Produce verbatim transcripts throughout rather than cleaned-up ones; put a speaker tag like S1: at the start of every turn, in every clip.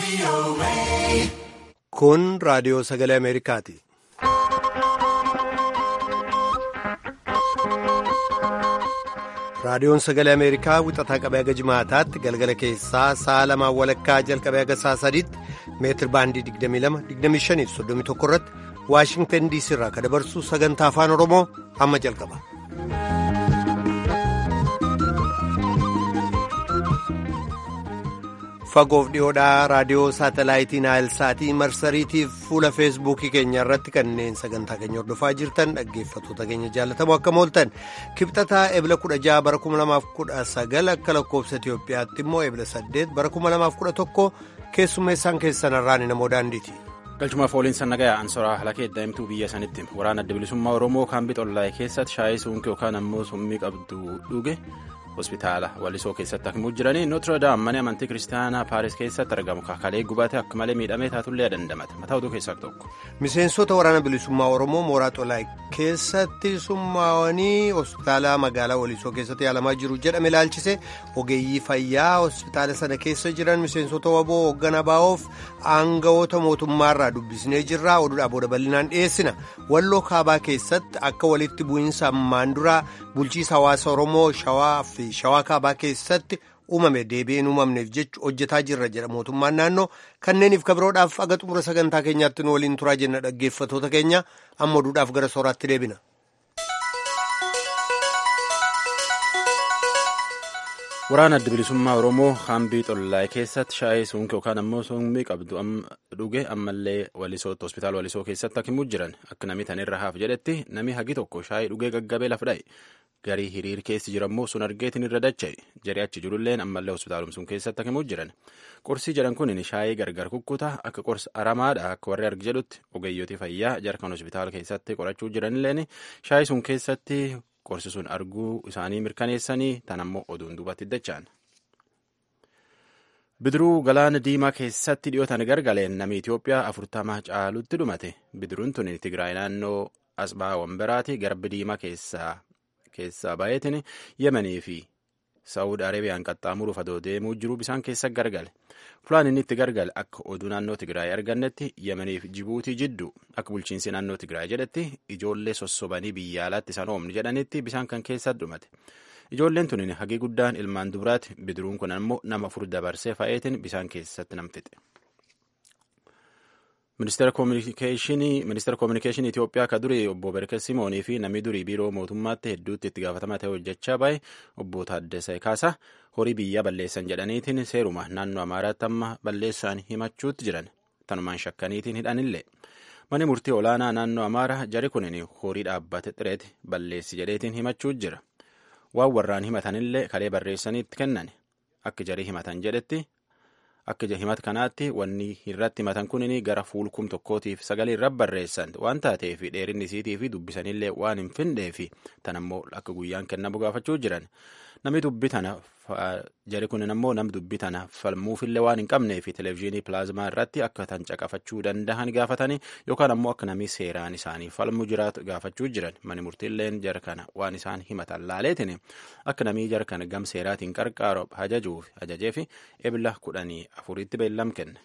S1: Kun raadiyoo sagalee Ameerikaati. Raadiyoon sagalee Ameerikaa wixataa qabee haga jimaataatti galgala keessaa sa'a lamaan walakkaa jalqabee haga sa'a sadiitti meetir baandii digdamii lama digdamii shanii fi soddomii tokko irratti Waashingtan diisii irraa kan dabarsu sagantaa afaan Oromoo amma jalqaba. Fagoof dhiyoodhaa raadiyoo saatalaayitii Naayilsaatii marsariitiif fuula feesbuukii keenya irratti kanneen sagantaa keenya hordofaa jirtan dhaggeeffattoota keenya jaalatamoo akka mooltan kibxataa ebla kudha jaha bara kuma lamaaf kudha sagal akka lakkoofsa Itiyoophiyaatti immoo ebla saddeet bara kuma lamaaf kudha tokko keessummeessaan keessan irraan namoo daandiiti.
S2: Galchumaaf ooliinsa nagayaa ansoraa halakee daa'imtuu biyya sanitti waraana adda bilisummaa Oromoo kaambii xollaa'e keessatti shaayii suunkii yookaan ammoo summii qabdu dhuge. Hospitaala Walisoo keessatti akkuma jiranii Notre Dame mana amantii kiristaanaa Paaris keessatti argamu kaakalee gubate akka malee miidhamee taatullee dandamate mataa oduu keessaa tokko.
S1: Miseensota waraana bilisummaa Oromoo mooraa xolaa'e keessatti summaawanii hospitaala magaalaa Walisoo keessatti yaalamaa jiru jedhame ilaalchise ogeeyyii fayyaa hospitaala sana keessa jiran miseensota waboo hoogganaa baa'oof aangawoota mootummaarraa dubbisnee jirra oduudhaa booda bal'inaan dhiyeessina walloo kaabaa keessatti akka walitti bu'iinsa ammaan duraa bulchiisa hawaasa Oromoo shawaa fi shawaa kaabaa keessatti uumame deebi'een uumamneef jechu hojjetaa jirra jedha mootummaan naannoo kanneeniif kabiroodhaaf aga xumura sagantaa keenyaatti nu waliin turaa jenna dhaggeeffattoota keenya amma oduudhaaf gara sooraatti deebina.
S2: Waraana adda bilisummaa Oromoo kaambii xollaa'e keessatti shaayii suunkii yookaan ammoo summii qabdu dhuge ammallee Walisootti hospitaala Walisoo keessatti akka himuu jiran akka namni tanirra haaf jedhetti namni hagi tokko shaayii dhugee gaggabee lafa dha'e. Garii hiriir keessi jirammoo sun argeetiin irra dacha'e jedhee achi jirulleen ammallee hospitaalum sun keessatti akka himuu jiran qorsii jedhan kun shaayii gargar kukkutaa akka qorsa aramaadha akka warri argi jedhutti ogeeyyotii fayyaa jarkan hospitaala keessatti qorachuu jiranilleen shaayii sun keessatti qorsi sun arguu isaanii mirkaneessanii tan ammoo oduun duubatti dacha'an. Bidiruu galaana diimaa keessatti dhiyootan gargaleen namni Itoophiyaa afurtama caalutti dhumate bidiruun tun Tigraay naannoo Asbaa Wambiraati garbi diimaa keessaa. keessaa baay'eetiin Yemenii fi Saawud Arabiyaan qaxxaamuruuf adoo deemuu jiru bisaan keessa gargale. Fulaan inni itti gargale akka oduu naannoo Tigraay argannetti Yemenii fi Jibuutii jidduu akka bulchiinsi naannoo Tigraay jedhetti ijoollee sossobanii biyya alaatti isaan oomni jedhanitti bisaan kan keessa dhumate. Ijoolleen tun hagii guddaan ilmaan dubaraati bidiruun kun ammoo nama afur dabarsee fa'eetiin bisaan keessatti namfixe. Ministeera Kominikeeshinii Itoophiyaa ka durii obbo Berke Simoonii fi namni durii biiroo mootummaatti hedduutti itti gaafatamaa ta'e hojjechaa bahe obbo Taaddasee Kaasaa horii biyyaa balleessan jedhaniitiin seeruma naannoo Amaaraatti amma balleessaan himachuutti jiran tanumaan shakkaniitiin hidhanillee. Mani murtii olaanaa naannoo Amaaraa jari kunin horii dhaabbate xireeti balleessi jedheetiin himachuutti jira. Waan warraan himatanillee kalee barreessanii itti kennan akka jarii himatan jedhetti. Akka himata kanaatti wanni irratti himatan kunin gara fuulkum tokkootiif sagalee irra barreessan waan taateef dheerinni isiitii fi dubbisanillee waan hin findheefi tan ammoo akka guyyaan kennamu gaafachuu jiran namni dubbi tana jari kunin ammoo nam dubbi tana falmuufillee waan hin qabneefi televezyiinii pilaazmaa irratti akka tan caqafachuu danda'an gaafatanii yookaan ammoo akka namni seeraan isaanii falmu jiraatu gaafachuu jiran mani murtiilleen jara kana waan isaan himatan laaleetiin akka namni jara kana gam seeraatiin qarqaaru ajajuuf ajajeefi ebla kudhanii afuritti beellam kenne.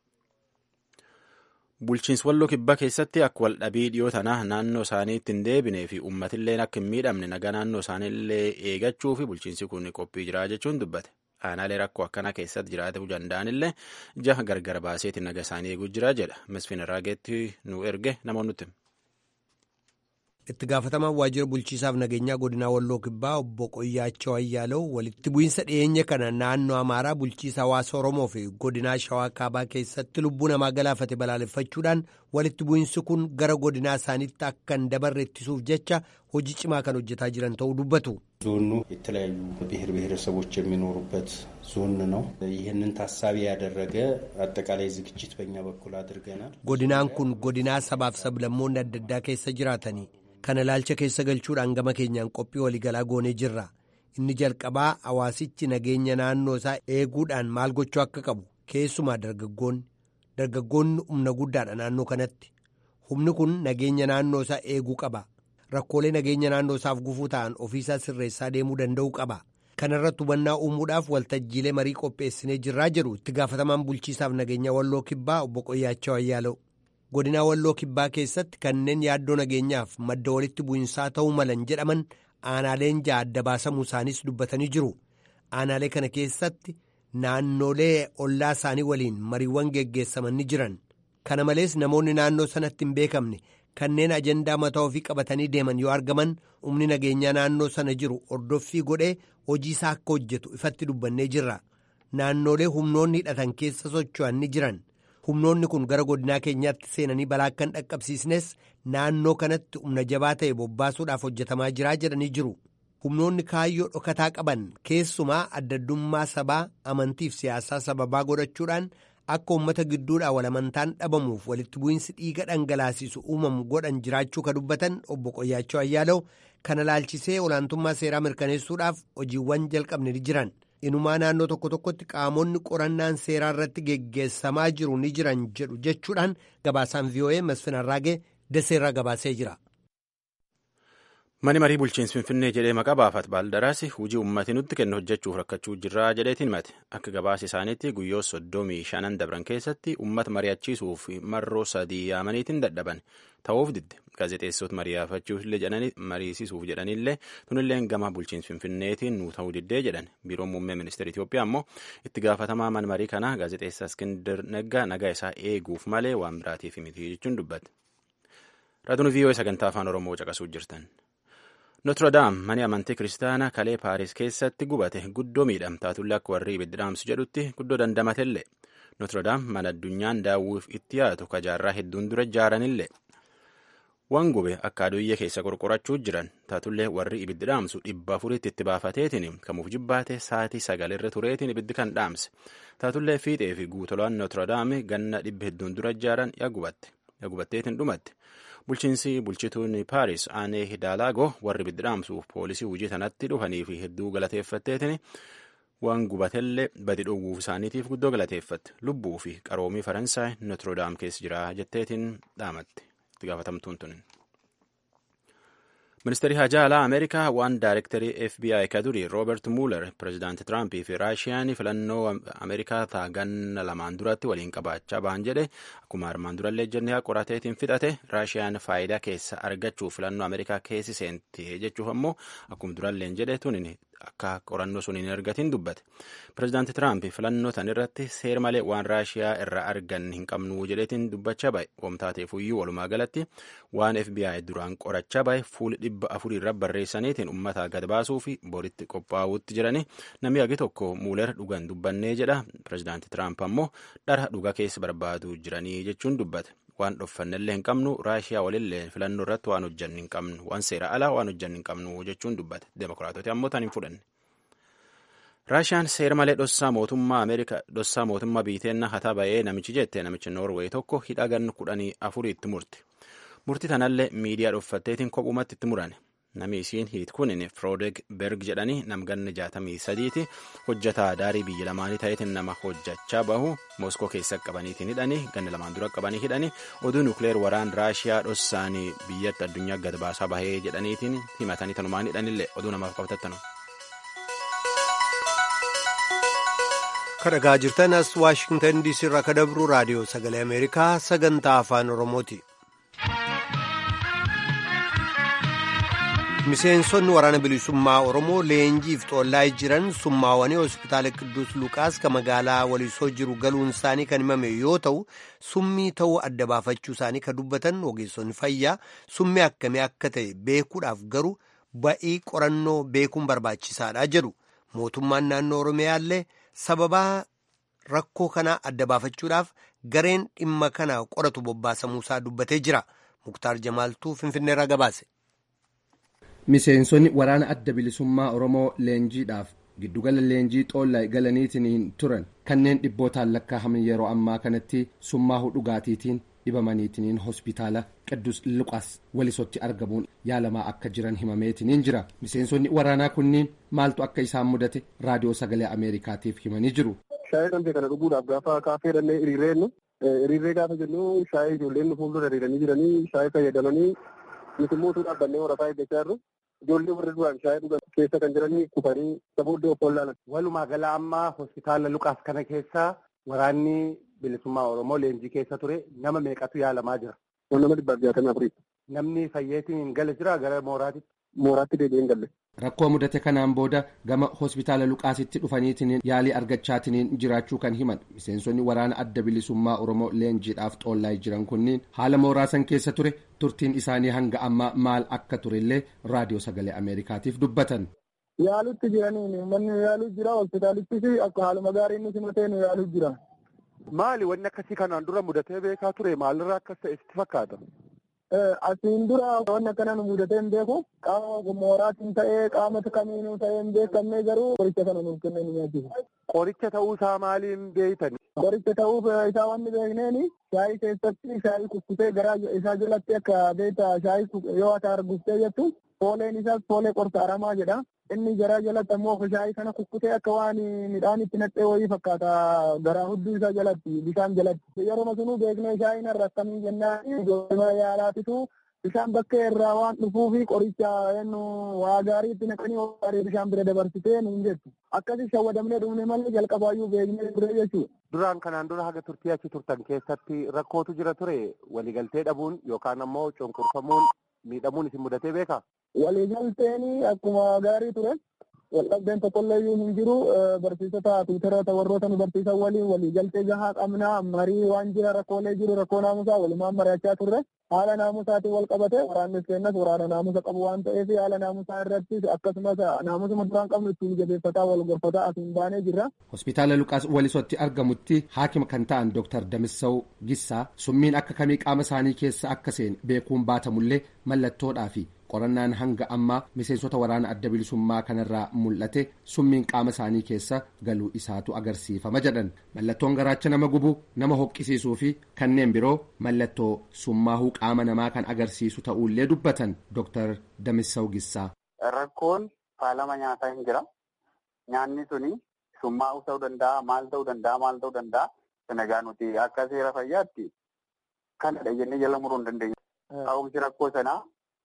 S2: Bulchiinsi walloo kibbaa keessatti akka wal dhabii dhiyoo tanaa naannoo isaaniitti hin deebinee fi uummatillee akka hin miidhamne nagaa naannoo isaaniillee eegachuu fi bulchiinsi kun qophii jiraa jechuun dubbate. Aanaalee rakkoo akkanaa keessatti jiraachuu danda'anillee jaha gargar baaseetiin naga isaanii eeguu jiraa jedha. Misfin Raageetti nu erge namoonni
S1: itti gaafatamaan waajjira bulchiisaaf nageenyaa godinaa walloo kibbaa obbo Qoyyaachoo Ayyaalaw walitti bu'iinsa dhiyeenya kana naannoo Amaaraa bulchiisa hawaasa Oromoo fi godinaa Shawaa Kaabaa keessatti lubbuu namaa galaafate balaaleffachuudhaan walitti bu'iinsi kun gara godinaa isaaniitti akka hin dabarre ittisuuf jecha hojii cimaa kan hojjetaa jiran ta'uu dubbatu.
S3: ዞኑ የተለያዩ ብሔር ብሔረሰቦች የሚኖሩበት ዞን ነው። ይህንን ታሳቢ ያደረገ አጠቃላይ ዝግጅት በእኛ በኩል አድርገናል።
S1: godinaan kun godinaa sabaaf sablammoonni adda addaa keessa jiraatanii kana ilaalcha keessa galchuudhaan gama keenyaan qophii waliigalaa goonee jirra. Inni jalqabaa hawaasichi nageenya naannoo isaa eeguudhaan maal gochuu akka qabu keessumaa dargaggoonni dargaggoonni humna guddaadha naannoo kanatti. Humni kun nageenya naannoo isaa eeguu qaba. Rakkoolee nageenya naannoo isaaf gufuu ta'an ofiisaa sirreessaa deemuu danda'uu qaba. kanarratti hubannaa uumuudhaaf waltajjiilee marii qopheessinee jirraa jedhu itti gaafatamaan bulchiisaaf nageenya Walloo Kibbaa obbo Qoyyaachoo Ayyaalew. Godina Walloo Kibbaa keessatti kanneen yaaddoo nageenyaaf madda walitti bu'insaa ta'uu malan jedhaman aanaaleen ja'a adda baasamuu isaanis dubbatanii jiru. Aanaalee kana keessatti naannolee ollaa isaanii waliin mariiwwan geggeessaman ni jiran. Kana malees namoonni naannoo sanatti hin beekamne kanneen ajandaa mataa ofii qabatanii deeman yoo argaman humni nageenyaa naannoo sana jiru ordoffii godhee hojii isaa akka hojjetu ifatti dubbannee jirra. Naannolee humnoonni hidhatan keessa socho'an ni jiran. Humnoonni kun gara godinaa keenyaatti seenanii balaa akka hin dhaqqabsiisnes naannoo kanatti humna jabaa ta'e bobbaasuudhaaf hojjetamaa jiraa jedhanii jiru. Humnoonni kaayyoo dhokataa qaban keessumaa adda addummaa sabaa amantiif siyaasaa sababaa godhachuudhaan akka uummata gidduudhaa walamantaan dhabamuuf walitti bu'insi dhiiga dhangalaasisu uumamu godhan jiraachuu ka dubbatan obbo Qoyyaachoo Ayyaalew kana laalchisee olaantummaa seeraa mirkaneessuudhaaf hojiiwwan jalqabne ni jiran. Inumaa naannoo tokko tokkotti qaamonni qorannaan seeraa irratti geggeessamaa jiru ni jiran jedhu jechuudhaan gabaasaan V O A Masfin Arraagee Daseerraa gabaasee jira.
S2: Mani marii bulchiinsi Finfinnee jedhee maqaa baafat baaldaraasi hojii uummatni nutti kennu hojjechuuf rakkachuu jirraa jedheetiin mate akka gabaasa isaaniitti guyyoota soddomii shanan dabran keessatti uummata mari'achiisuuf marroo sadii yaamaniitiin dadhaban ta'uuf didde gaazexeessota mariisiisuuf jedhanillee tunillee gama bulchiinsi Finfinneetiin nu ta'uu diddee jedhan biiroon muummee ministeera Itoophiyaa ammoo itti gaafatamaa mana marii kanaa gaazexeessaa Iskindar Neggaa nagaa isaa eeguuf malee waan biraatiif miti jechuun dubbate. Raadiyoo V O A sagantaa afaan Oromoo caqasuu jirtan. Notre-Dame mani amantii kiristaanaa kalee Paaris keessatti gubate guddoo miidhamtaatullee akka warri ibiddi dhaamsu jedhutti guddoo dandamatellee. Notre-Dame mana addunyaan daawwiif itti yaatu kajaarraa hedduun dura ijaaranillee. Waan gube akka aduyyee keessa qorqorachuu jiran taatullee warri ibiddi dhaamsu dhibba afuritti itti baafateetiin kamuuf jibbaate sa'aatii sagalirra tureetiin ibiddi kan dhaamse. Taatullee fiixee fi guutolaan Notre-Dame ganna dhibba hedduun dura ijaaran yaa gubatte. Yaa gubatteetiin dhumatte. Bulchiinsi bulchituun Paaris Aanee Hidaalaago warri ibiddi dhaamsuuf poolisii hojii sanatti dhufanii fi hedduu galateeffatteetiin waan gubatellee badi dhowwuuf isaaniitiif guddoo galateeffatte lubbuu fi qaroomii Faransaay Notre-Dame keessa jira jetteetiin dhaamatte itti gaafatamtuun tunin. Ministeerri Hajaa Alaa Ameerikaa waan daayirektarii F B I ka durii Roobert Mueller pireezidaantii Tiraampii fi Raashiyaan filannoo Ameerikaa ta'a ganna lamaan duratti waliin qabaachaa ba'an jedhe akkuma armaan durallee jennee qorateetiin fixate Raashiyaan faayidaa keessa argachuuf filannoo Ameerikaa keessi seente jechuuf ammoo akkuma duralleen jedhe tunin akka qorannoo sun hin argatin dubbate. Pireezidaantii Tiraamp filannoo tan irratti seer malee waan Raashiyaa irraa argan hin qabnu jedheetiin dubbachaa ba'e. Wamtaateef iyyuu walumaa galatti waan F B I duraan qorachaa ba'e fuula dhibba afurii irra barreessaniitiin uummata gad baasuu fi boritti qophaa'uutti jirani namni agi tokko Muuler dhugan dubbannee jedha. Pireezidaantii Tiraamp ammoo dhara dhuga keessa barbaadu jiranii jechuun dubbate. Waan dhofannellee hin qabnu Raashiyaa walillee filannoo irratti waan hojjanne hin qabnu waan seera alaa waan hojjanne hin qabnu jechuun dubbate. Demokiraatota ammoo tan hin fudhanne. Raashiyaan seera malee dhossaa mootummaa Ameerikaa dhossaa mootummaa biiteenna hataa ba'ee namichi jette namichi Noorweey tokko hidhaa ganna kudhanii afuriitti murte. Murtii tanallee miidiyaa dhoffatteetiin kophumatti itti murane. Nami isiin hiit kunin Froodeg Berg jedhanii namganni jaatamii sadiiti hojjataa daarii biyya lamaanii ta'eetiin nama hojjachaa bahu Mooskoo keessa qabaniitiin hidhanii ganna lamaan dura qabanii hidhanii oduu nukleer waraan Raashiyaa dhossaanii biyyatti addunyaa gad baasaa bahee jedhaniitiin himatanii tanumaan hidhanillee oduu namaaf qabatattanu.
S1: Kadhagaa jirtan as Waashingtan D C irraa ka dabru raadiyoo sagalee Ameerikaa sagantaa afaan Oromooti. Miseensonni waraana bilisummaa Oromoo leenjiif xoollaa jiran summaawanii hospitaala Qidduus Luqaas ka magaalaa Walisoo jiru galuun isaanii kan himame yoo ta'u summii ta'uu adda baafachuu isaanii ka dubbatan ogeessonni fayyaa summii akkamii akka ta'e beekuudhaaf garuu ba'ii qorannoo beekuun barbaachisaadha jedhu. Mootummaan naannoo Oromiyaallee sababaa rakkoo kanaa adda baafachuudhaaf gareen dhimma kana qoratu bobbaasamuusaa dubbatee jira. Muktaar Jamaaltuu Finfinneerraa gabaase.
S4: Miseensonni waraana adda bilisummaa Oromoo leenjiidhaaf giddugala leenjii xoollaa galaniitiin turan kanneen dhibbootaan lakkaa'aman yeroo ammaa kanatti summaa'uu dhugaatiitiin dhibamaniitiin hospitaala Qidduus Luqaas Walisootti argamuun yaalamaa akka jiran himameetiin jira. Miseensonni waraanaa kunniin maaltu akka isaan mudate raadiyoo sagalee Ameerikaatiif himanii jiru.
S5: Shaayii dambee kana dhuguudhaaf gaafa kaafee dhannee hiriirreennu hiriirree gaafa jennu shaayii ijoolleen fuuldura hiriiranii jiranii shaayii fayyadamanii nuti mootuu dhaabbannee warafaa eeggachaa jirru. ijoollee warri duraan shaayii dhugan keessa kan jiranii kufanii sabooddee of wallaalan.
S4: Walumaa gala ammaa hospitaala Luqaas kana keessa waraanni bilisummaa Oromoo leenjii keessa ture nama meeqatu yaalamaa jira?
S5: Nama dhibbaaf jaatamii afurii.
S4: Namni fayyeetiin gala jira gara mooraatitti?
S5: Mooraatti deebi'een galle.
S4: Rakkoo mudate kanaan booda gama hospitaala Luqaasitti dhufaniitiin yaalii argachaatiniin jiraachuu kan himan miseensonni waraana adda bilisummaa Oromoo leenjiidhaaf xoollaa jiran kunniin haala mooraa san keessa ture turtiin isaanii hanga ammaa maal akka turellee raadiyoo sagalee Ameerikaatiif dubbatan.
S5: Yaalutti jiranii manni yaaluu jira hospitaalittis akka haaluma gaarii inni simatee nu yaaluu jira.
S4: Maali wanni akkasii kanaan dura mudatee beekaa ture maalirraa akkas ta'e sitti fakkaata?
S5: Asiin dura wanni akkana nu mudatee hin beeku qaama mooraatiin ta'ee qaama kamiinuu ta'ee hin beekamne garuu qoricha kana nuuf kennee ni nyaachisa.
S4: Qoricha ta'uu isaa maaliin beeytan?
S5: Qoricha ta'uu isaa wanni beekneeni shaayii keessatti shaayii kukkutee garaa isaa jalatti akka beektaa shaayii yoo ati arguftee jettu fooleen isaas foolee qorsa aramaa jedha. Inni garaa jalatti ammoo shaayii kana kukkutee akka waan midhaan itti naqxee wayii fakkaata garaa hudduu isaa jalatti bishaan jalatti. Yeroo sunuu beeknee shaayiin irra akkamii jennaan ijoollee yaalaatitu bishaan bakka irraa waan dhufuu fi qoricha eenyu waa gaarii itti naqanii gaarii bishaan bira dabarsitee nuun jettu. Akkasii shawwadamnee dhumne malee jalqabaayyuu beeknee ture jechuudha.
S4: Duraan kanaan dura haga turtii achi turtan keessatti rakkootu jira ture waliigaltee dhabuun yookaan ammoo cunqurfamuun miidhamuun isin mudatee beekaa?
S5: Waliigalteen akkuma gaarii ture waldhabdeen tokkollee hin jiru barsiisota tuuteroota warroota nu barsiisan waliin waliigaltee gahaa qabnaa marii waan jira rakkoolee jiru rakkoo naamusaa walumaan mari'achaa turre haala naamusaatiin wal qabate waraannis kennas waraana naamusa qabu waan ta'eef haala naamusaa irratti akkasumas naamusuma duraan qabnu ittiin jabeeffataa wal gorfataa asiin baanee jirra.
S4: Hospitaala Luqaas Walisotti argamutti haakima kan ta'an Dooktar Damissaw Gissaa summiin akka kamii qaama isaanii keessa akka seen beekuun baatamullee mallattoodhaa fi qorannaan hanga ammaa miseensota waraana adda bilisummaa kanarraa mul'ate summiin qaama isaanii keessa galuu isaatu agarsiifama jedhan mallattoon garaacha nama gubuu nama hoqqisiisuu fi kanneen biroo mallattoo summaahuu qaama namaa kan agarsiisu ta'uullee dubbatan Dooktar Damissaw Gissaa.
S6: Rakkoon faalama nyaataa hin jira. Nyaanni suni summaa'uu ta'uu danda'a maal ta'uu danda'a maal ta'uu danda'a sanagaa nuti akka seera fayyaatti kanadha jennee jala muruu hin dandeenyu. Ka'umsi rakkoo sanaa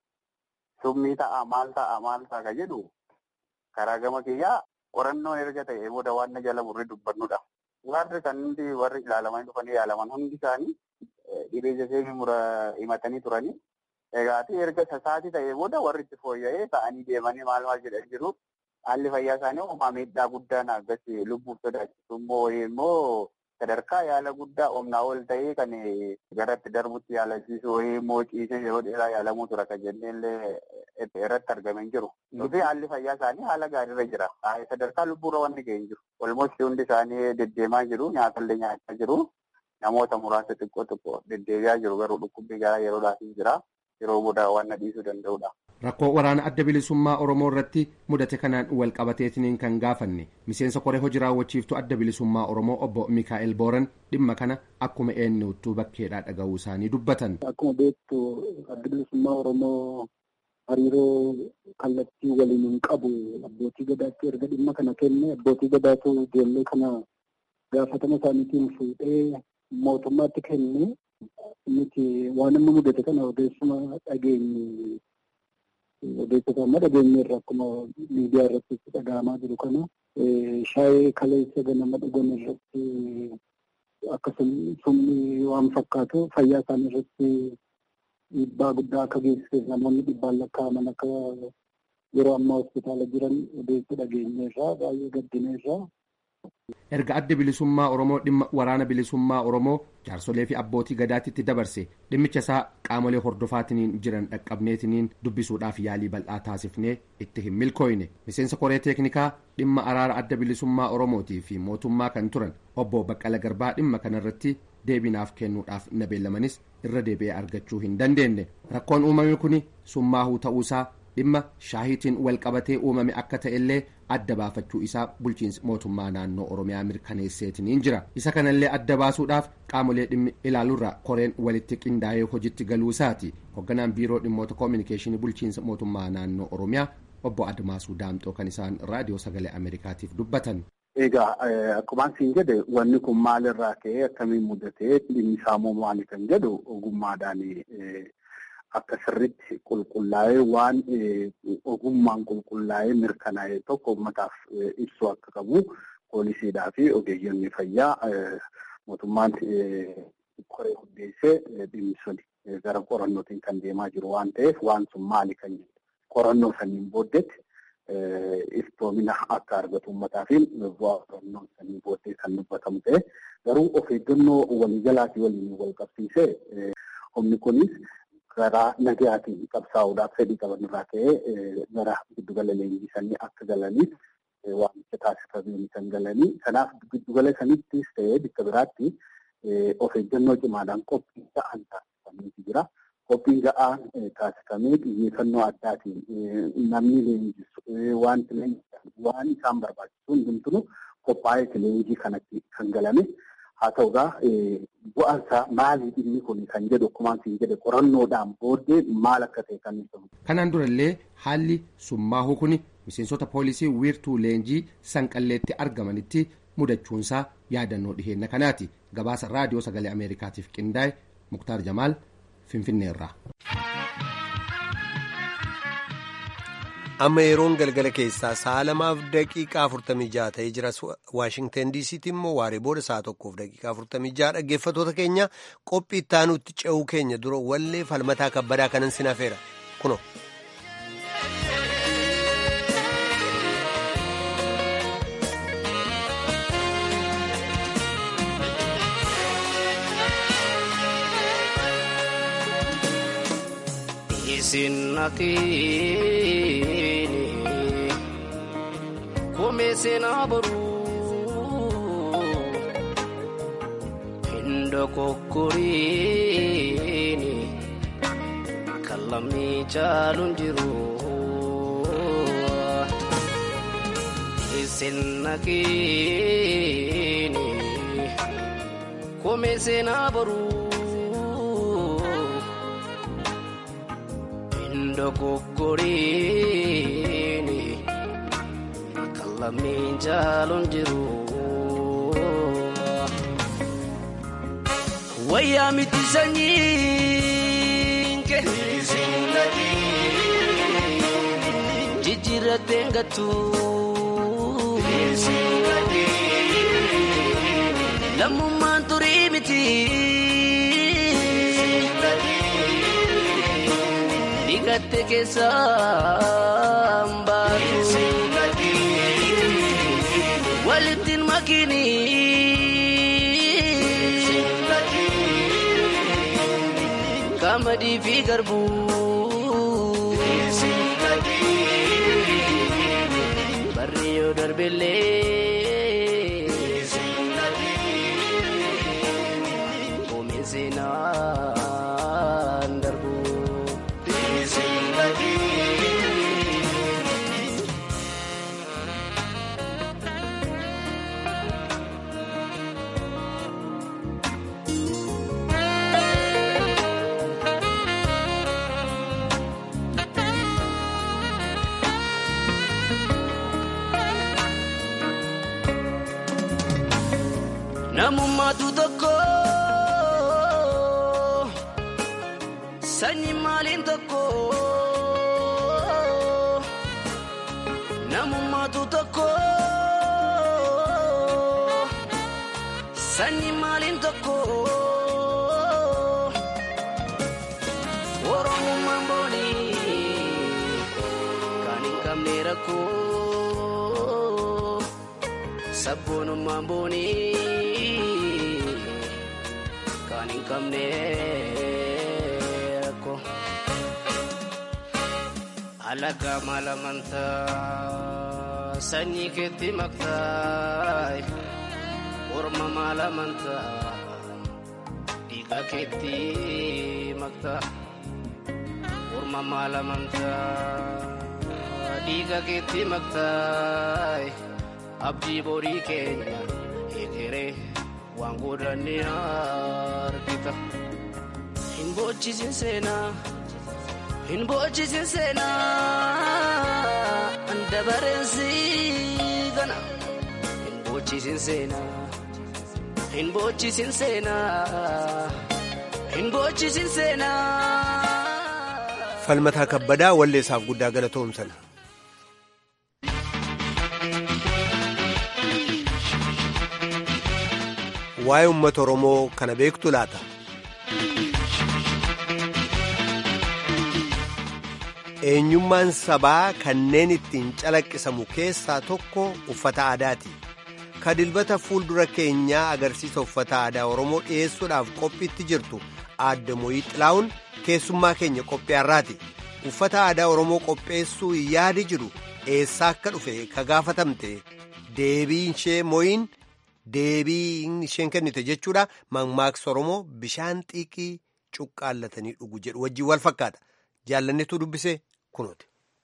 S6: summii ta'a maal ta'a maal ta'a ka jedhu karaa gama kiyyaa qorannoon erga ta'e booda waan na jala murree dubbannudha. Warri kan hundi warri ilaalaman dhufanii yaalaman hundi isaanii dhibee jaseemii mura himatanii turanii egaati erga sasaatii ta'e booda warri itti fooyya'ee ta'anii deemanii maal maal jedhan jiru haalli fayyaa isaanii uumaa miidhaa guddaan akkas lubbuuf sodaachisu immoo immoo sadarkaa yaala guddaa humnaa ol ta'ee kan garatti darbutti yaalachiisu wayii immoo ciisee yeroo dheeraa yaalamuu tura kan jenneellee irratti argame hin jiru. Nuti haalli fayyaa isaanii haala gaariirra jira. Sadarkaa lubbuurra wanni ga'e hin jiru. Olmosti hundi isaanii deddeemaa jiru. Nyaatallee nyaachaa jiru. Namoota muraasa xiqqoo xiqqoo deddeebi'aa jiru garuu dhukkubbii garaa yeroodhaaf hin jira. Yeroo booda waan dhiisuu danda'udha.
S4: Rakkoo waraana adda bilisummaa Oromoo irratti mudate kanaan wal qabateetiniin kan gaafanne miseensa koree hojii raawwachiiftuu adda bilisummaa Oromoo obbo Mikaa'el Booran dhimma kana akkuma eenyuuttuu bakkeedhaa dhaga'uu isaanii dubbatan.
S5: Akkuma beektu adda bilisummaa Oromoo hariiroo kallattii waliin hin qabu abbootii gadaatti erga dhimma kana kenne abbootii gadaatu ijoollee kana gaafatama isaaniitiin fuudhee mootummaatti kenne nuti waan amma mudate kana odeessuma dhageenye. Odeessota amma dhageenye irra akkuma miidiyaa irratti dhaga'amaa jiru kana shaayii kaleessa ganama dhugan irratti akkasuma sumni waan fakkaatu fayyaa isaanii irratti dhiibbaa guddaa akka geessisu namoonni dhibbaan lakkaa'aman akka yeroo ammaa hospitaala jiran odeessa dhageenye irraa baay'ee gaddine irraa.
S4: Erga adda bilisummaa Oromoo dhimma waraana bilisummaa Oromoo jaarsolee fi abbootii gadaatitti dabarse dhimmicha isaa qaamolee hordofaatiniin jiran dhaqqabneetiniin dubbisuudhaaf yaalii bal'aa taasifnee itti hin milkooyne miseensa koree teeknikaa dhimma araara adda bilisummaa Oromootii fi mootummaa kan turan obbo Baqqala Garbaa dhimma kanarratti deebinaaf kennuudhaaf na beellamanis irra deebi'ee argachuu hin dandeenye rakkoon uumame kun summaahuu ta'uusaa dhimma shaahiitiin wal qabatee uumame akka ta'ellee adda baafachuu isaa bulchiinsi mootummaa naannoo Oromiyaa mirkaneesseetiniin jira isa kanallee adda baasuudhaaf qaamolee dhimmi ilaaluurra koreen walitti qindaa'ee hojiitti galuu isaati hoogganaan biiroo dhimmoota koominikeeshinii bulchiinsa mootummaa naannoo Oromiyaa obbo Admaasuu Daamxoo kan isaan raadiyoo sagalee Ameerikaatiif dubbatan.
S6: Egaa akkuma siin jedhe wanni kun maalirraa ka'ee akkamiin mudatee dhimmi isaa maali kan jedhu ogummaadhaan
S5: akka sirriitti qulqullaa'ee waan ogummaan qulqullaa'ee mirkanaa'e tokko uummataaf ibsu akka qabu poolisiidhaa fi ogeeyyonni fayyaa mootummaan koree hundeessee dhimmi sun gara qorannootiin kan deemaa jiru waan ta'eef waan sun maali kan qorannoo saniin booddeetti iftoomina akka argatu uummataa fi bu'aa qorannoo sanii booddee kan dubbatamu ta'e garuu of eeggannoo waliigalaatii waliin wal qabsiisee humni kunis karaa nagayaatiin qabsaa'uudhaaf fedhii qaban irraa ka'ee gara giddugala leenjii sanii akka galaniif waamicha taasifamee kan galanii kanaaf giddugala sanittis ta'ee bakka biraatti of eeggannoo cimaadhaan qophii ga'aan taasifameetu jira. Qophiin ga'aan taasifamee xiyyeeffannoo addaatiin namni leenjisu wanti leenjisan waan isaan barbaachisu hundumtuu qophaa'ee leenjii kanatti kan galame haa ta'ugaa bu'aansaa maalii dhimmi kun kan jedhu akkumaan siin jedhe qorannoodhaan booddee maal akka ta'e kan ibsamu.
S4: Kanaan durallee haalli summaahuu kun miseensota poolisii wiirtuu leenjii sanqalleetti argamanitti mudachuunsaa yaadannoo dhiheenna kanaati. Gabaasa raadiyoo sagalee Ameerikaatiif qindaa'e Muktaar Jamaal Finfinneerraa.
S1: Amma yeroon galgala keessaa sa'a lamaaf daqiiqaa afurtamii jaha ta'ee jira. Waashingtan diisiitti immoo waaree booda sa'a tokkoof daqiiqaa afurtamii jaha. Dhaggeeffattoota keenya qophii itti aanutti ce'uu keenya dura wallee falmataa kabbadaa kanan sin hafeera kunoo.
S7: Sinnatini come senaboru indo kokkorini kallami chalundiru sinnatini come senaboru Kokkorini kallamni jaalon jiru wayyaa miti sanyiinke jijjiirratee ngatu lammummaan turii miti. Gatte ke sambatu walitin makini kamadi fi garbu barriyo darbele omezena Namummaatu tokko sanyi maaliin tokko namummaatu tokko sanyi maaliin tokko oromummaan boonii kan hin qabne rakkoo sabboonummaan boonii. Kamne ko alaga malamanta sanyi ketti makta orma malamanta diga ketti makta orma malamanta diga ketti makta abdi bori kenya etere Wangudani argita Hinbochi sinsena Hinbochi sinsena Andabarensi gana Hinbochi sinsena Hinbochi sinsena Hinbochi sinsena
S1: Falmataa Kabbadaa walleessaaf guddaa galatoomsan. Waa'ee uummata Oromoo kana beektu laata? Eenyummaan sabaa kanneen ittiin calaqqisamu keessaa tokko uffata aadaati. Ka dilbata fuuldura keenyaa agarsiisa uffata aadaa Oromoo dhiyeessuudhaaf qophiitti jirtu Aadde Mooyii Xilaa'uun keessummaa keenya qophiyaarraati. Uffata aadaa Oromoo qopheessuu yaadi jiru eessaa akka dhufe ka gaafatamte deebiin ishee Mooyiin deebiin isheen kennite jechuudha. Mammaaksa Oromoo bishaan xiiqii cuqqaallatanii dhugu jedhu wajjin wal fakkaata. Jaallanneetu dubbise kunooti.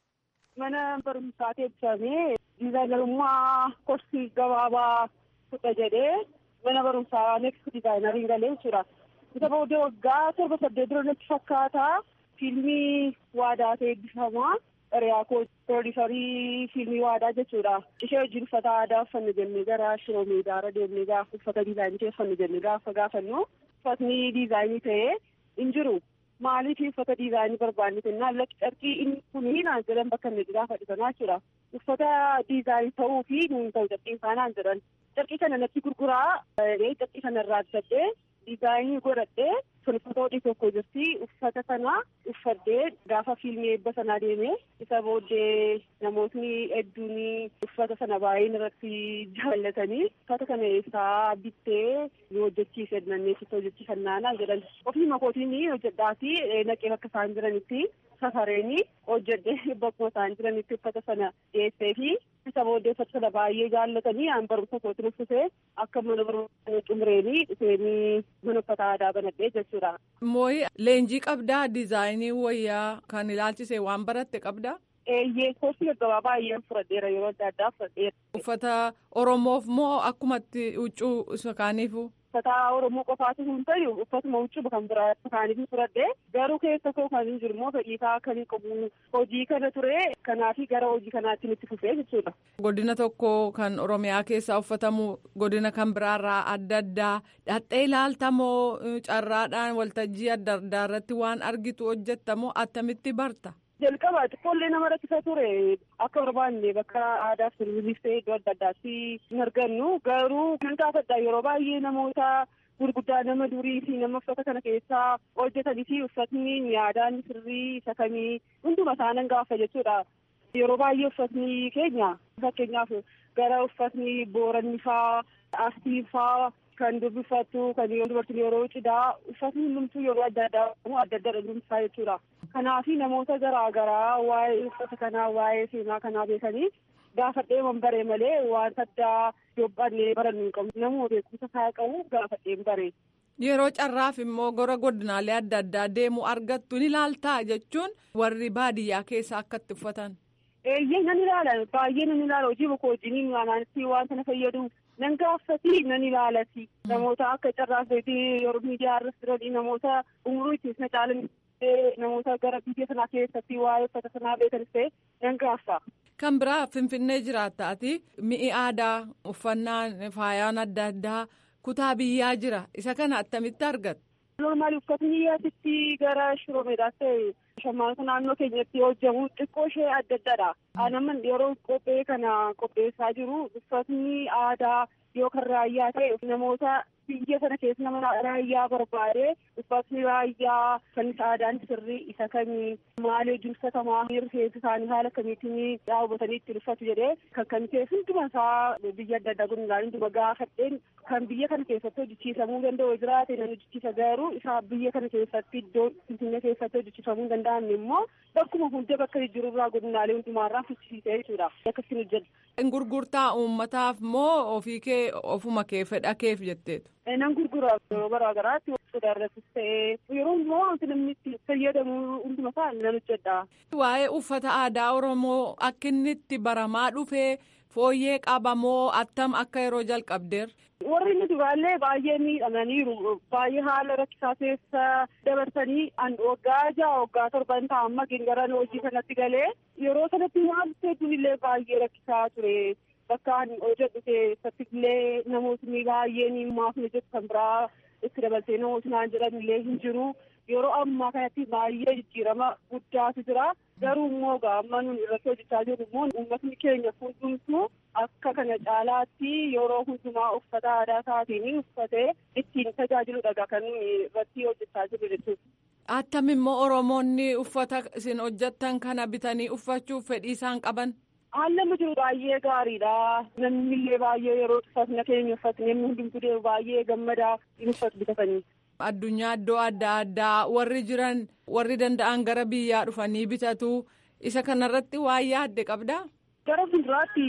S8: Mana barumsaatti eebbifamee diizaayinerummaa korsii gabaabaa fudha jedhee mana barumsaa neeksii diizaayinariin galee jechuudha. Isa booddee waggaa torba saddeet dura natti fakkaata fiilmii waadaa ta'e eebbifamaa hiriyaa koo pirooduusarii fiilmii waadaa jechuudha. Ishee wajjin uffata aadaa uffanne jennee gara shiroo meedaara deemnee gaafa uffata diizaayinii uffanne jennee gaafa gaafannu uffatni diizaayinii ta'ee hin jiru. Maaliif uffata diizaayinii barbaanne jennaan lakki carqii inni kunii naan jedhan bakka inni gaafa dhisanaa jira. Uffata diizaayinii ta'uu fi nuun ta'u carqii isaanaan jedhan. Carqii kana natti gurguraa carqii kana irraa bitadhee diizaayinii godhadhee sun uffata hodhii tokko jirti. Uffata sana uffadhee gaafa fiilmii eebba sanaa deemee isa booddee namootni hedduun uffata sana baay'een irratti jaallatanii uffata kana eessaa bittee nu hojjechiise nanneessitti hojjechiifannaanaa jedhan. Ofii makootiin hojjedhaati naqee bakka isaan jiranitti safareeni hojjedhee bakkuma isaan jiranitti uffata sana dhiyeessee fi isa booddee uffata sana baay'ee jaallatanii aan barumsa kootiin uffisee akka mana barumsa xumureeni dhufeenii mana uffata aadaa banadhee jechuudha.
S9: Mooyii leenjii qabdaa diizaayinii wayyaa kan ilaalchise waan baratte qabdaa?
S8: Eeyyee koosii gaggabaa baay'een fudhadheera yeroo adda addaa fudhadheera.
S9: Uffata Oromoof moo akkumatti huccuu isa kaaniifu?
S8: Uffata Oromoo qofaatu hin ta'u uffatuma huccuu kan biraa kaaniif fudhadhee garuu keessa koo kan hin jiru immoo fedhiisaa kan qabu hojii kana ture kanaafi gara hojii kanaatti nutti fufee jechuudha.
S9: Godina tokko kan Oromiyaa keessaa uffatamu godina kan biraarraa adda addaa dhaxxee ilaaltamoo carraadhaan waltajjii adda addaa irratti waan argitu hojjettamoo attamitti barta?
S8: Jalqaba xiqqoollee nama rakkisa ture akka barbaanne bakka aadaa fi turizimii iddoo adda addaatti hin argannu garuu kan gaafadha yeroo baay'ee namoota gurguddaa nama durii fi nama uffata kana keessaa hojjetanii fi uffatni aadaan sirrii isa kamii hunduma isaanan gaafa jechuudha. Yeroo baay'ee uffatni keenya fakkeenyaaf gara uffatni booranni faa astii faa kan dubbifattu kan dubartiin yeroo cidhaa uffatni hundumtuu yeroo adda addaa adda adda dhumsaa jechuudha. Kanaafi namoota garaa garaa waa'ee uffata kanaa waa'ee seenaa kanaa beekanii gaafadhee man baree malee waan addaa yoobbannee barannu hin qabu. Namuu beekumsa isaa qabu gaafadheen baree.
S9: Yeroo carraaf immoo gara godinaalee adda addaa deemu argattu ni ilaaltaa jechuun warri baadiyyaa keessa akkatti uffatan.
S8: Eeyyee nan ilaala baay'ee nan ilaala hojii bakka hojiin waanaanitti waan kana fayyadu. Nan gaafati nan ilaalati namoota akka carraafeetii yeroo miidiyaa irratti jiran namoota umurii ittiin caalan namoota gara biyya sanaa keessatti waa'ee uffata sanaa beekanis ta'e nan gaafa.
S9: Kan biraa Finfinnee jiraattaati mi'i aadaa uffannaan faayaan adda addaa kutaa biyyaa jira isa kana attamitti argata?
S8: Normaali uffatni asitti gara shiroo meedaas ta'e shammaanota naannoo keenyatti hojjamu xiqqoo ishee adda addaadha. Anaman yeroo qophee kana qopheessaa jiru uffatni aadaa yoo kan raayyaa ta'e namoota biyya sana keessa nama raayyaa barbaade uffatni raayyaa kan aadaan sirrii isa kamii maal hojjumsatamaa rifeensa isaanii haala kamiitiin daawwatanii ittiin uffatu jedhee kan kan keessa hunduma isaa biyya adda addaa guddinaan hunduma gaafadheen kan biyya kana keessatti hojjechiisamuu danda'u jiraate nan hojjechiisa garuu isa biyya kana keessatti iddoo Finfinnee keessatti hojjechiisamuu danda'an immoo bakkuma hunda bakka jirurraa guddinaalee hundumaarraa fichisiisee jechuudha akkasiin hojjedha.
S9: Gurgurtaa uummataaf moo ofii kee ofuma kee fedha keef jetteetu?
S8: Nan gurgura yeroo garaa garaatti sodaa irrattis ta'ee yeroo hundumaa wanti namni itti fayyadamu hunduma isaa nan hojjedha.
S9: Waa'ee uffata aadaa Oromoo akka inni itti baramaa dhufee fooyyee qabamoo attam akka yeroo jalqabdeer?
S8: Warri inni duraallee baay'ee miidhamaniiru baay'ee haala rakkisaa keessa dabarsanii waggaa ja'a waggaa torban ta'a amma gingaran hojii kanatti galee yeroo sanatti maaltu hedduun illee baay'ee rakkisaa ture. Bakka hojjetu keessatti illee namootni baay'een maaf hojjetu kan biraa itti dabaltee namootni naan jedhan illee hin jiru. yeroo ammaa kanatti baay'ee jijjiirama guddaatu jira. Garuu immoo amma nuti irratti hojjechaa jirru immoo uummatni keenya hundumtuu akka kana caalaatti yeroo hundumaa uffata aadaa isaatiin uffatee ittiin tajaajiludha kan nuti irratti hojjechaa jirru jechuudha.
S9: Attam immoo Oromoonni uffata isin hojjettan kana bitanii uffachuuf fedhii isaan qaban?
S8: Haalli jiru baay'ee gaariidha. Namni illee baay'ee yeroo uffata keenya uffatanii namni hundumtuu baay'ee gammadaa uffatu bitatanii.
S9: Addunyaa iddoo adda addaa warri jiran warri danda'an gara biyyaa dhufanii bitatu isa kanarratti waan yaadde qabdaa?
S8: Gara fuulduraatti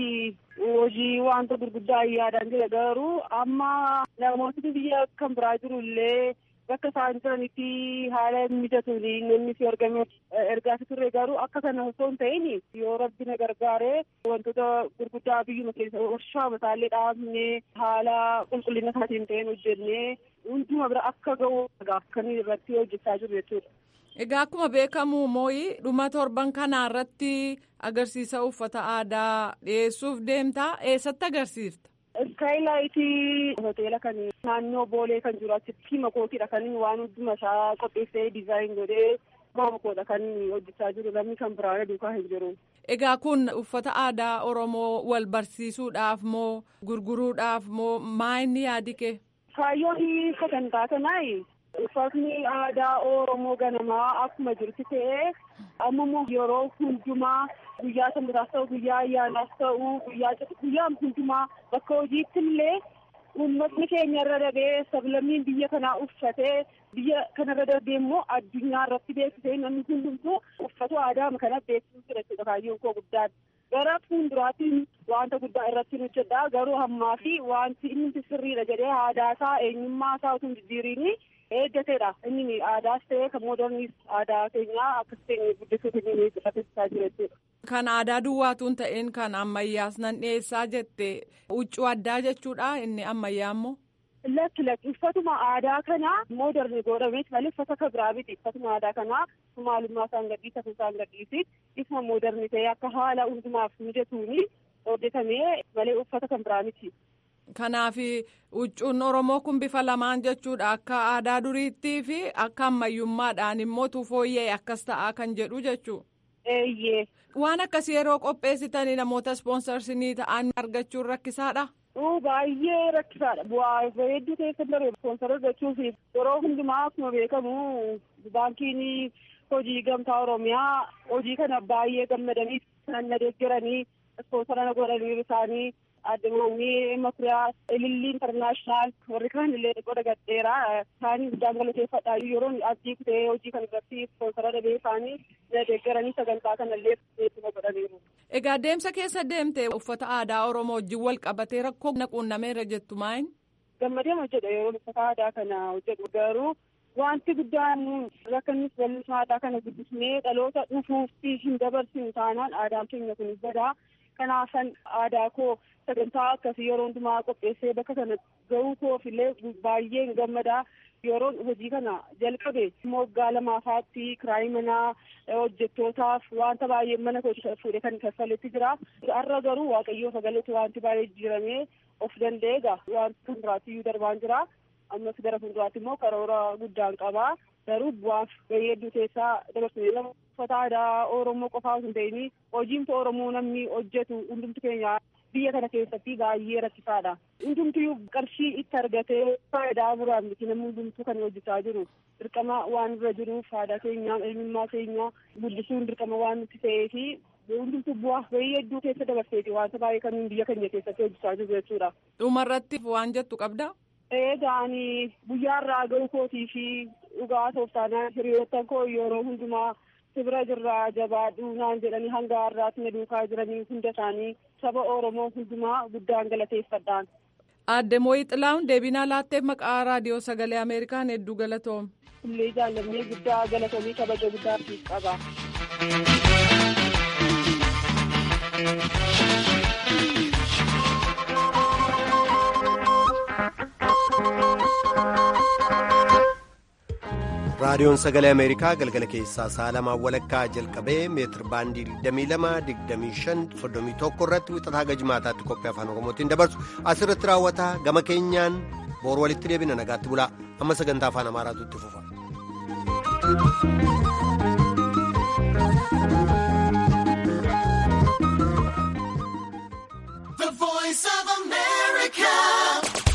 S8: hojii wanta gurguddaa yaadaan jira garuu amma namoonni biyya kan biraa jiru illee bakka isaan jiranitti haala mijatuun namni si argame ergaa turre garuu akka kana osoo hin ta'in yoo rabbi na gargaaree wantoota gurguddaa biyyuma keessa warshaa mataallee dhaabnee haala qulqullina isaatiin ta'een hojjennee hunduma bira akka ga'u kan irratti hojjechaa jiru jechuudha.
S9: Egaa akkuma beekamu mooyi dhuma torban kanaa irratti agarsiisa uffata aadaa dhiyeessuuf deemtaa eessatti agarsiifta? Iskaaylaayitii hoteela kan naannoo Boolee kan jiru achitti makootiidha kan waan hunduma isaa qopheessee dizaayin godhee makoodha kan hojjechaa jiru namni kan biraa duukaa hin jiru. Egaa kun uffata aadaa Oromoo wal barsiisuudhaaf moo gurguruudhaaf moo maayinni yaadi kee?
S8: Kaayyoon sagantaa kanaa uffatni aadaa Oromoo ganamaa akkuma jirti ta'ee amma immoo yeroo hundumaa guyyaa sanbataas ta'u guyyaa ayyaanaas ta'u guyyaa guyyaa hundumaa bakka hojiitti illee uummatni keenya irra darbee sablammiin biyya kanaa uffatee biyya kanarra darbee immoo addunyaa irratti beeksisee namni hundumtuu uffata aadaa kana beeksisuu jechuudha kaayyoon koo guddaan. Gara fuulduraatti wanta guddaa irratti hojjedha garuu ammaa fi wanti inni sirriidha jedhee aadaa isaa eenyummaa isaa osoo hin jijjiiriin eeggateedha. Inni aadaas ta'ee kan mooderniis aadaa keenyaa akkas ta'e guddisuutu inni taasisaa jira jechuudha.
S9: Kan aadaa duwwaatuun ta'een kan ammayyaas nan dhiyeessaa jette huccuu addaa jechuudha inni ammayyaa immoo.
S8: Lakki lakki uffatuma aadaa kanaa mooderni godhameet malee uffata kan biraa miti uffatuma aadaa kanaa maalummaa isaan gadhiisa isaan gadhiisi isuma mooderni ta'ee akka haala hundumaaf mijatuuni hojjetamee malee uffata kan biraa miti.
S9: Kanaaf huccuun Oromoo kun bifa lamaan jechuudha akka aadaa duriitti fi akka ammayyummaadhaan immoo fooyya'e akkas ta'aa kan jedhu jechuudha.
S8: Eeyyee.
S9: Waan akkasii yeroo qopheessitanii namoota ispoonsarsii ta'an argachuun rakkisaadha.
S8: Baay'ee rakkisaadha. Bu'aa hedduu keessa darbe ispoonsara argachuuf yeroo hundumaa akkuma beekamu baankiin hojii gamtaa Oromiyaa hojii kana baay'ee gammadanii kan na deeggaranii ispoonsara na godhanii isaanii. Addunyaa Makuriyaa Ilillii Intarnaashinaal warri kaan illee qoda gadheeraa isaanii guddaan galateeffadha yeroo abdii kutee hojii kan irratti ispoonsara dhabee isaanii deeggaranii sagantaa kana illee beekuma godhaniiru.
S9: Egaa deemsa keessa deemte uffata aadaa Oromoo wajjin wal qabatee rakkoo quunnameera jettu maayin?
S8: Gammadee hojjedha yeroo uffata aadaa kana hojjedhu garuu wanti guddaan rakkannis bal'isuma aadaa kana guddisnee dhaloota dhufuuf hin dabarsinu taanaan aadaan keenya kun badaa. Kanaafan aadaa koo sagantaa akkasii yeroo hundumaa qopheessee bakka kana ga'uu koof illee baay'ee gammadaa yeroo hojii kana jalqabe moggaa lamaafaatti kiraayii manaa hojjettootaaf wanta baay'ee mana koo fuudhee kan kaffaletti jira. Har'a garuu waaqayyoo sagaletti wanti baay'ee jijjiiramee of danda'ee egaa wanti fuulduraatti iyyuu darbaan jira. Ammas gara fuulduraatti immoo karoora guddaan qabaa. Garuu bu'aaf gahee hedduu keessaa dabarsine uffata aadaa Oromoo qofaa hin ta'in hojiin Oromoo namni hojjetu hundumtu keenya biyya kana keessatti baay'ee rakkisaadha. Hundumtuu qarshii itti argatee faayidaa biraan miti namni hundumtuu kan hojjechaa jiru. Dirqama waan irra jiruuf aadaa keenya eenyummaa keenya guddisuun dirqama waan nuti ta'ee fi hundumtuu bu'aaf gahee hedduu keessa dabarseeti wanta baay'ee kan biyya keenya keessatti hojjechaa jiru jechuudha.
S9: Dhumarratti waan jettu qabdaa?
S8: Eegaan guyyaa irraa ga'uu kootii fi dhugaa tooftaanaa hiriyoottan koo yeroo hundumaa sibira jirraa jabaadhu naan jedhanii hanga har'aatti na duukaa jiranii hunda isaanii saba Oromoo hundumaa guddaan galateeffadhaan.
S9: Aadde Mooyii Xilaahun deebinaa laatteef maqaa raadiyoo sagalee Ameerikaan hedduu galatoom.
S8: Illee jaallannee guddaa galatoomii kabaja guddaa siif qaba.
S1: raadiyoon sagalee ameerikaa galgala keessaa sa'a lamaa walakkaa jalqabee meetir baandii digdamii lama digdamii shan soddomii tokko irratti wixataa hanga jimaataatti qophii afaan oromootiin dabarsu asirratti raawwata gama keenyaan boru walitti deebina nagaatti bulaa amma sagantaa afaan amaaraatu itti fufa.
S10: The Voice of America.